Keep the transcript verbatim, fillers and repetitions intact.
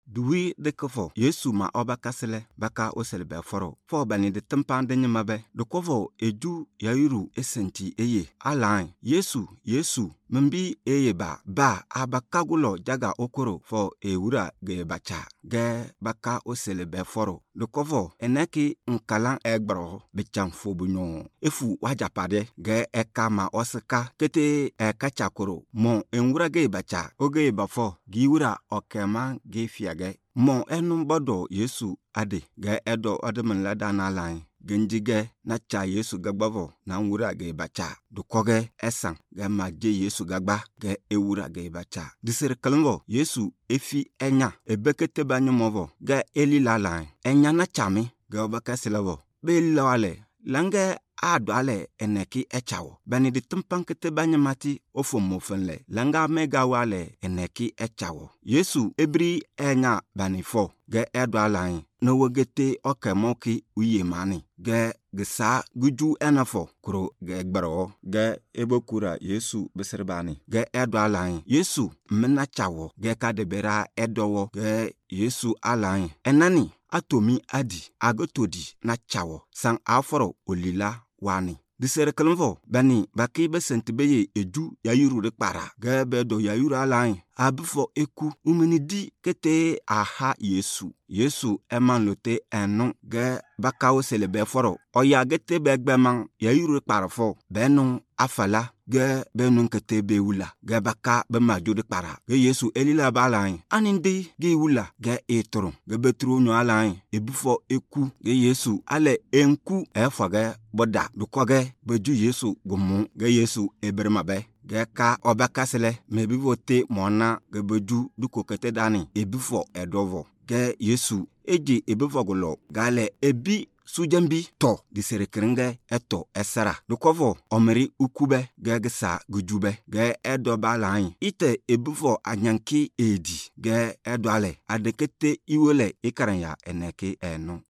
duwi de kofo Yesu ma obakasele baka oselebe foro fo bani de tempan de nyamabe de kofo eju yairu esenti eye alain Yesu Yesu mbi eye ba ba abakagulo jaga okoro fo ewura ge bacha ge baka oselebe foro de kofo eneki nkala egbro bechamfo bunyo efu wajapade ge eka ma osika kete ekachakoro mo enwura ge bacha oge bafo giwura okema ge fiage mo enu bodo Yesu ade ge edo odemenla dana lain genjige na cha Yesu gagbavo na nwura ge bacha dukoge esan ge ma je Yesu gagba ge ewura ge bacha disere kalungo Yesu efi enya ebekete banyomovo ge elila lain enya na chami ge obakasilavo be lawale lange adwale eneki echawo bani de tumpankete banyamati ofomofenle langa mega wale eneki echawo Yesu ebri enya banifo ge edwalain no wogete okemoki uyemani ge gesa guju enafo kuro ge gbaro ge ebokura Yesu beserbani ge edwalain Yesu mena chawo ge kadebera edowo ge Yesu alain enani atomi adi agotodi na chawo sang aforo olila wani disere kelmvo bani baki besentibeye eju yayuru de kpara ge bedo yayuru alain abifo eku uminidi kete aha Yesu Yesu emanlote enu ge bakawo selebe foro oya gete begbeman yayuru kparafo benu afala ge benu kete bewula ge baka be majude kpara ge Yesu elila balain anindi ge wula ge etron ge betru nyo alain ebufo eku ge Yesu ale enku efage boda dukoge beju Yesu gumu ge Yesu ebermabe ge ka obakasele mebivote mona ge beju dukokete dani ebufo edovo ge Yesu eji ebufogolo gale ebi sujambi to disere krenge eto esara dukovo omeri ukube ge gesa gujube ge edo balain ite ebufo anyanki edi ge edwale adekete iwele ikaranya eneki enu